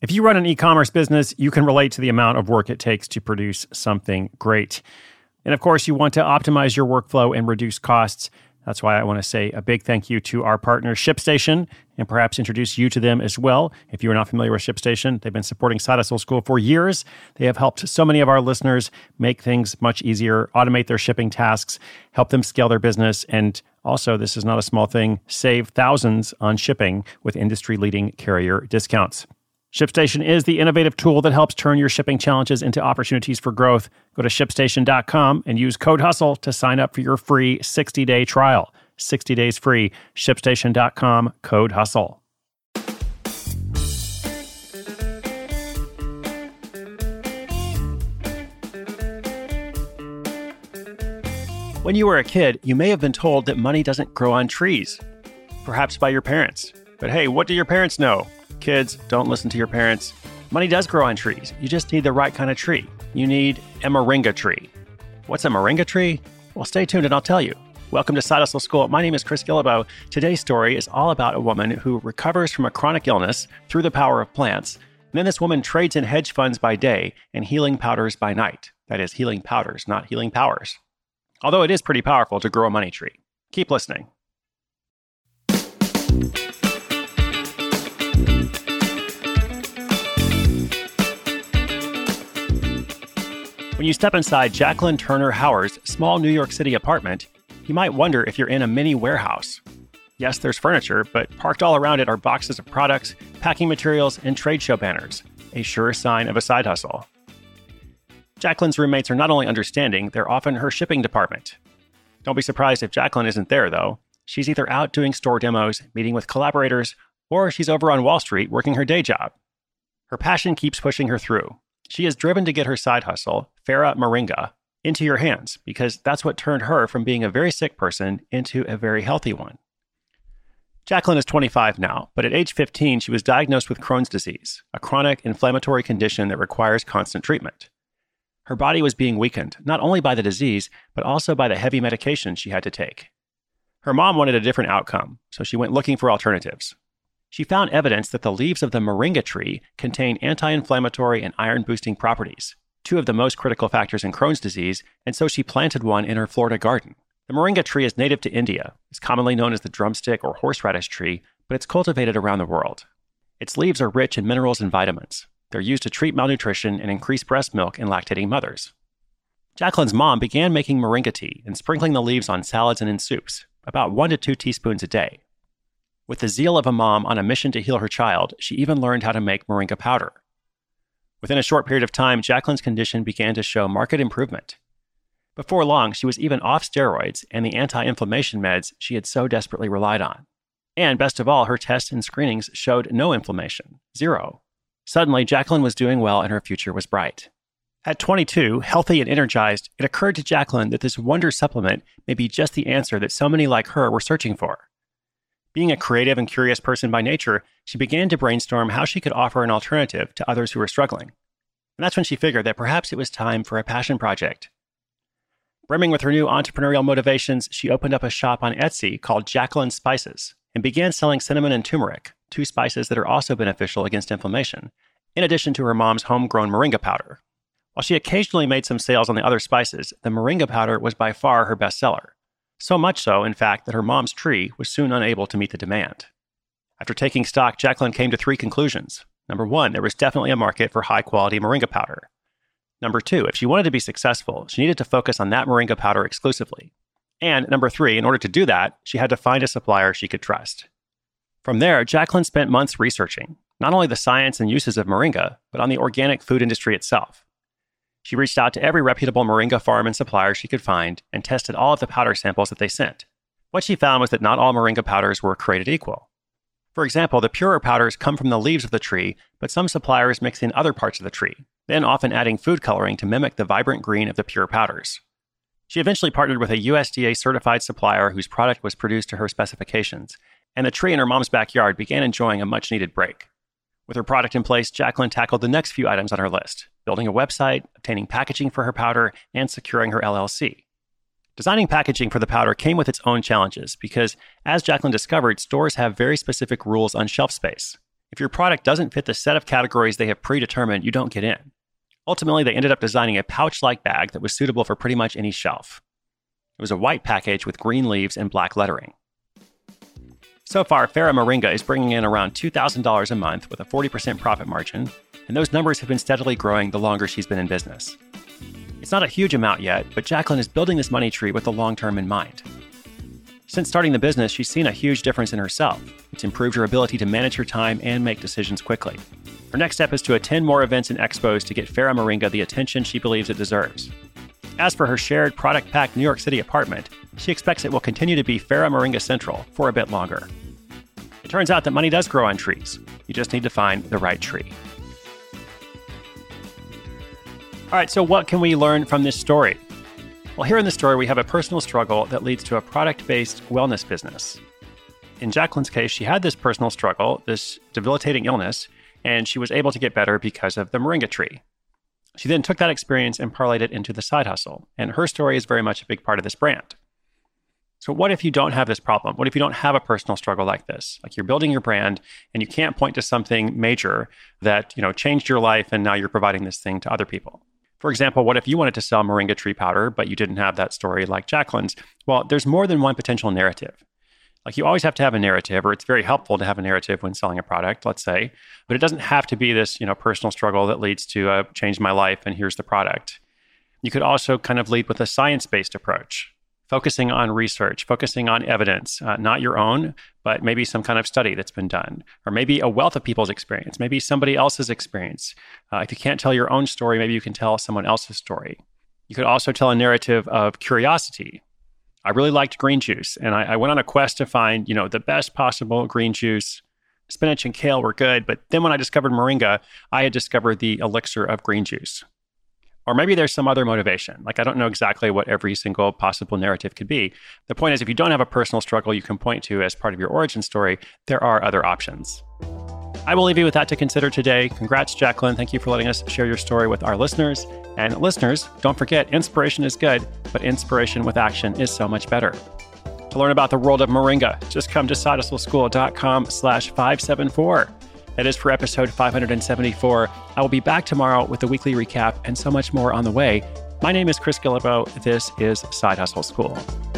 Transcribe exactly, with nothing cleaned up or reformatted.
If you run an e-commerce business, you can relate to the amount of work it takes to produce something great. And of course, you want to optimize your workflow and reduce costs. That's why I want to say a big thank you to our partner, ShipStation, and perhaps introduce you to them as well. If you are not familiar with ShipStation, they've been supporting Side Hustle School for years. They have helped so many of our listeners make things much easier, automate their shipping tasks, help them scale their business, and also, this is not a small thing, save thousands on shipping with industry-leading carrier discounts. ShipStation is the innovative tool that helps turn your shipping challenges into opportunities for growth. Go to ship station dot com and use code HUSTLE to sign up for your free sixty-day trial. sixty days free. ship station dot com, code HUSTLE. When you were a kid, you may have been told that money doesn't grow on trees, perhaps by your parents. But hey, what do your parents know? Kids, don't listen to your parents. Money does grow on trees. You just need the right kind of tree. You need a moringa tree. What's a moringa tree? Well, stay tuned and I'll tell you. Welcome to Side Hustle School. My name is Chris Guillebeau. Today's story is all about a woman who recovers from a chronic illness through the power of plants. And then this woman trades in hedge funds by day and healing powders by night. That is, healing powders, not healing powers. Although it is pretty powerful to grow a money tree. Keep listening. When you step inside Jacqueline Turner Hauer's small New York City apartment, you might wonder if you're in a mini warehouse. Yes, there's furniture, but parked all around it are boxes of products, packing materials, and trade show banners, a sure sign of a side hustle. Jacqueline's roommates are not only understanding, they're often her shipping department. Don't be surprised if Jacqueline isn't there, though. She's either out doing store demos, meeting with collaborators, or she's over on Wall Street working her day job. Her passion keeps pushing her through. She is driven to get her side hustle, Farah Moringa, into your hands because that's what turned her from being a very sick person into a very healthy one. Jacqueline is twenty-five now, but at age fifteen, she was diagnosed with Crohn's disease, a chronic inflammatory condition that requires constant treatment. Her body was being weakened, not only by the disease, but also by the heavy medication she had to take. Her mom wanted a different outcome, so she went looking for alternatives. She found evidence that the leaves of the moringa tree contain anti-inflammatory and iron-boosting properties, two of the most critical factors in Crohn's disease, and so she planted one in her Florida garden. The moringa tree is native to India. It's commonly known as the drumstick or horseradish tree, but it's cultivated around the world. Its leaves are rich in minerals and vitamins. They're used to treat malnutrition and increase breast milk in lactating mothers. Jacqueline's mom began making moringa tea and sprinkling the leaves on salads and in soups, about one to two teaspoons a day. With the zeal of a mom on a mission to heal her child, she even learned how to make moringa powder. Within a short period of time, Jacqueline's condition began to show marked improvement. Before long, she was even off steroids and the anti-inflammation meds she had so desperately relied on. And best of all, her tests and screenings showed no inflammation, zero. Suddenly, Jacqueline was doing well and her future was bright. At twenty-two, healthy and energized, it occurred to Jacqueline that this wonder supplement may be just the answer that so many like her were searching for. Being a creative and curious person by nature, she began to brainstorm how she could offer an alternative to others who were struggling. And that's when she figured that perhaps it was time for a passion project. Brimming with her new entrepreneurial motivations, she opened up a shop on Etsy called Jacqueline Spices and began selling cinnamon and turmeric, two spices that are also beneficial against inflammation, in addition to her mom's homegrown moringa powder. While she occasionally made some sales on the other spices, the moringa powder was by far her bestseller. So much so, in fact, that her mom's tree was soon unable to meet the demand. After taking stock, Jacqueline came to three conclusions. Number one, there was definitely a market for high-quality moringa powder. Number two, if she wanted to be successful, she needed to focus on that moringa powder exclusively. And number three, in order to do that, she had to find a supplier she could trust. From there, Jacqueline spent months researching, not only the science and uses of moringa, but on the organic food industry itself. She reached out to every reputable moringa farm and supplier she could find and tested all of the powder samples that they sent. What she found was that not all moringa powders were created equal. For example, the purer powders come from the leaves of the tree, but some suppliers mix in other parts of the tree, then often adding food coloring to mimic the vibrant green of the pure powders. She eventually partnered with a U S D A-certified supplier whose product was produced to her specifications, and the tree in her mom's backyard began enjoying a much-needed break. With her product in place, Jacqueline tackled the next few items on her list, building a website, obtaining packaging for her powder, and securing her L L C. Designing packaging for the powder came with its own challenges because, as Jacqueline discovered, stores have very specific rules on shelf space. If your product doesn't fit the set of categories they have predetermined, you don't get in. Ultimately, they ended up designing a pouch-like bag that was suitable for pretty much any shelf. It was a white package with green leaves and black lettering. So far, Farah Moringa is bringing in around two thousand dollars a month with a forty percent profit margin, and those numbers have been steadily growing the longer she's been in business. It's not a huge amount yet, but Jacqueline is building this money tree with the long term in mind. Since starting the business, she's seen a huge difference in herself. It's improved her ability to manage her time and make decisions quickly. Her next step is to attend more events and expos to get Farah Moringa the attention she believes it deserves. As for her shared product-packed New York City apartment, she expects it will continue to be Farah Moringa Central for a bit longer. It turns out that money does grow on trees. You just need to find the right tree. All right, so what can we learn from this story? Well, here in the story, we have a personal struggle that leads to a product-based wellness business. In Jacqueline's case, she had this personal struggle, this debilitating illness, and she was able to get better because of the moringa tree. She then took that experience and parlayed it into the side hustle, and her story is very much a big part of this brand. So what if you don't have this problem? What if you don't have a personal struggle like this? Like you're building your brand and you can't point to something major that, you know, changed your life and now you're providing this thing to other people. For example, what if you wanted to sell moringa tree powder, but you didn't have that story like Jacqueline's? Well, there's more than one potential narrative. Like you always have to have a narrative, or it's very helpful to have a narrative when selling a product, let's say, but it doesn't have to be this, you know, personal struggle that leads to uh, change my life and here's the product. You could also kind of lead with a science-based approach, focusing on research, focusing on evidence, uh, not your own, but maybe some kind of study that's been done, or maybe a wealth of people's experience, maybe somebody else's experience. Uh, if you can't tell your own story, maybe you can tell someone else's story. You could also tell a narrative of curiosity. I really liked green juice, and I, I went on a quest to find, you know, the best possible green juice. Spinach and kale were good, but then when I discovered moringa, I had discovered the elixir of green juice. Or maybe there's some other motivation. Like, I don't know exactly what every single possible narrative could be. The point is, if you don't have a personal struggle you can point to as part of your origin story, there are other options. I will leave you with that to consider today. Congrats, Jacqueline. Thank you for letting us share your story with our listeners. And listeners, don't forget, inspiration is good, but inspiration with action is so much better. To learn about the world of moringa, just come to sidehustleschool.com slash 574. That is for episode five hundred seventy-four. I will be back tomorrow with a weekly recap and so much more on the way. My name is Chris Guillebeau. This is Side Hustle School.